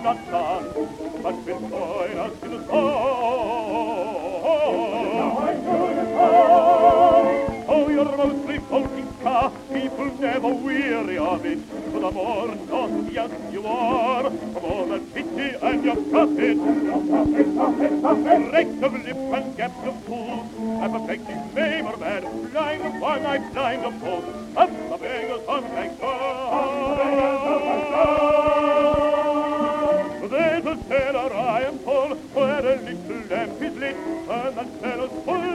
not done, but will join us in the song. Oh, you're most revolting car, people never weary of it. For the more nauseous you are, the more the pity and your profit. Breaks of lip and gaps of tooth, and perfecting neighbor man, blind of one eye, blind of both, up the beggars on my There's a cellar I am full, where a little lamp is lit, and that cellar's full